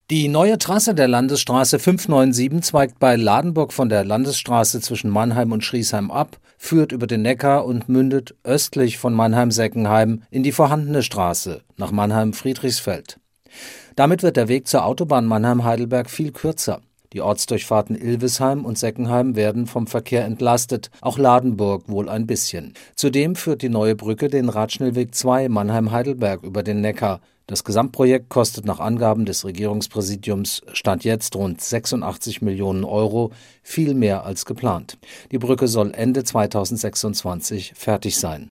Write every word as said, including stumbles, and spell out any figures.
Die neue Trasse der Landesstraße fünfhundersiebenundneunzig zweigt bei Ladenburg von der Landesstraße zwischen Mannheim und Schriesheim ab, führt über den Neckar und mündet östlich von Mannheim-Seckenheim in die vorhandene Straße nach Mannheim-Friedrichsfeld. Damit wird der Weg zur Autobahn Mannheim-Heidelberg viel kürzer. Die Ortsdurchfahrten Ilvesheim und Seckenheim werden vom Verkehr entlastet, auch Ladenburg wohl ein bisschen. Zudem führt die neue Brücke den Radschnellweg zwei Mannheim-Heidelberg über den Neckar. Das Gesamtprojekt kostet nach Angaben des Regierungspräsidiums Stand jetzt rund sechsundachtzig Millionen Euro, viel mehr als geplant. Die Brücke soll Ende zweitausendsechsundzwanzig fertig sein.